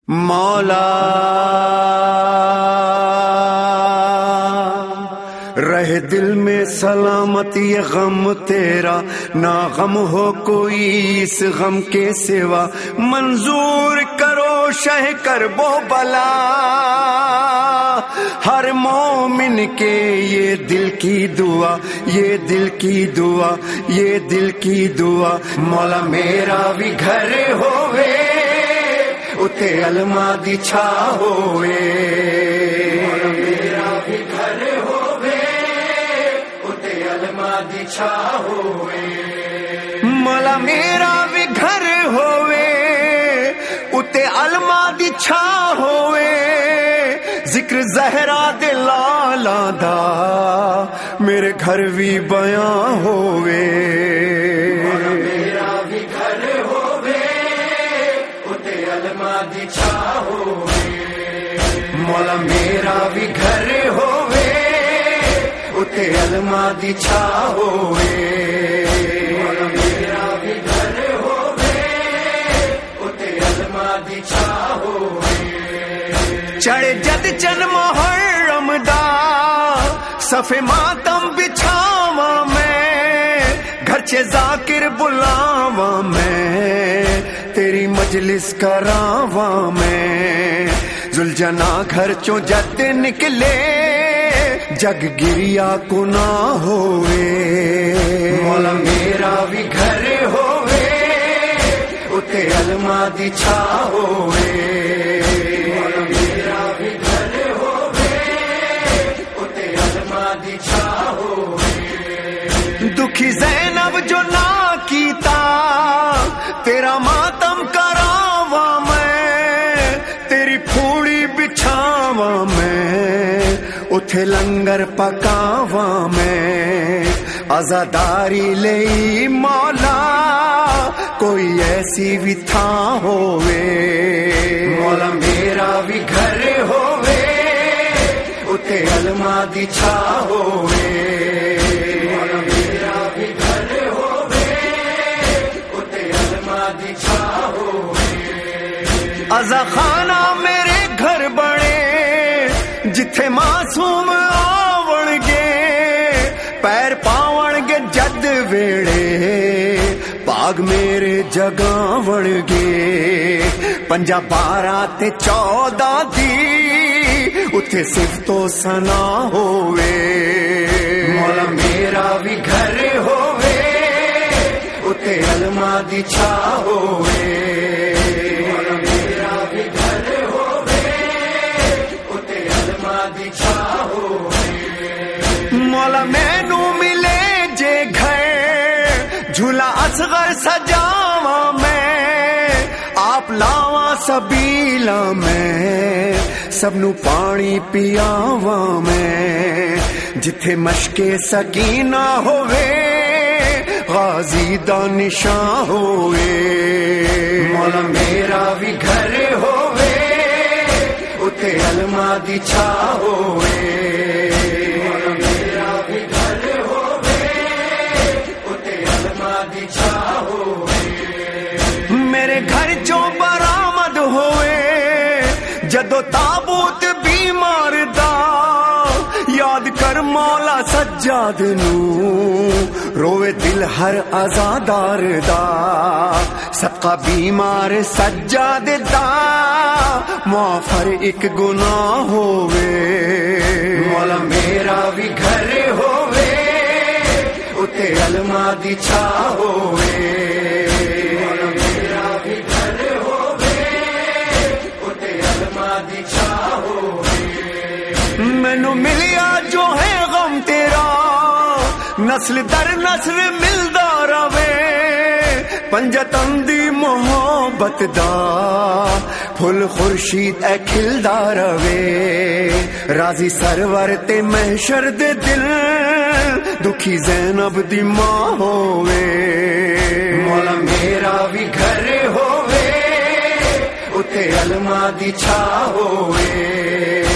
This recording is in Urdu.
مولا رہے دل میں سلامت یہ غم تیرا، نہ غم ہو کوئی اس غم کے سوا، منظور کرو شہ کرب و بلا ہر مومن کے، یہ دل کی دعا، یہ دل کی دعا، یہ دل کی دعا۔ مولا میرا بھی گھر ہوئے اتے علما دی چھا ہوئے، مولا میرا بھی گھر ہوئے اتے علما دی چھا ہوئے، مولا میرا بھی گھر ہوئے اتے علما دی چھا ہوئے، ذکر زہرا دے لالا دا میرے گھر بھی بیاں ہوئے، مولا میرا بھی گھر ہوئے اتے علما دی چھا ہوئے، مولا میرا بھی گھر ہوئے اتے علما دی چھا ہوئے، مولا میرا بھی گھر ہوئے اتے علما دی چھا ہوئے، چڑھ جد چن محرم دا صفے ماتم بچھاواں میں، گھر چے ذاکر بلاواں میں، تیری مجلس کراواں میں، ذوالجنا گھر چوں جد نکلے جگ گریا کو نہ ہوئے، مولا میرا بھی گھر ہوئے اتے علما دی چھا ہوئے، مولا میرا بھی گھر ہوئے اتے علما دی چھا ہوئے، دکھی زینب جو نہ کیتا تیرا ماتم کراواں میں، تیری پھوڑی بچھاواں میں، اٹھے لنگر پکاواں میں، عزاداری لئی مولا کوئی ایسی بھی تھاں ہوئے، مولا میرا بھی گھر ہوئے اتے علما دی چھا ہوئے، مولا میرا بھی گھر ہوئے اتے علما دی چھا ہوئے، عزا خانہ میرے گھر بڑے جتھے معصوم آون گے، پیر پاون گے جد ویڑے پاگ میرے جگاون گے، 5 12 تے 14 دی اتھے صفت و ثنا ہوئے، مولا میرا بھی گھر ہوئے اتے علما دی چھا ہوئے، مولا میرا بھی گھر ہوئے اتے علما دی چھا ہوئے، مولا مینو ملے جے گھر جھولا اصغر سجاواں میں، آپ لاواں سبیلا میں، سب نو پانی پیاواں میں، جتھے مشق سکینہ ہوئے غازی دا نشاں ہوئے، مولا میرا بھی گھر ہوئے اتے علما دی چھا ہوئے، مولا میرا بھی گھر ہوئے اتے علما دی چھا ہوئے، میرے گھر چوں برآمد ہوئے جدو تابوت بیمار دا، یاد کر مولا سجاد نو روے دل ہر عزادار دا، صدقہ بیمار سجاد دا معافر ایک گناہ ہوئے، مولا میرا بھی گھر ہوئے اتے علما دی چھا ہوئے، مولا میرا بھی گھر ہوئے اتے علما دی چھا ہوئے، مینو ملیا جو ہے غم تیرا نسل در نسل ملدا رہے، پنجتن دی محبت دا پھل خورشید اے کھلدا رہے، راضی سرور تے محشر دے دل دکھی زینب دی ماں ہوئے، مولا میرا بھی گھر ہوئے اتے علما دی چھا ہوئے،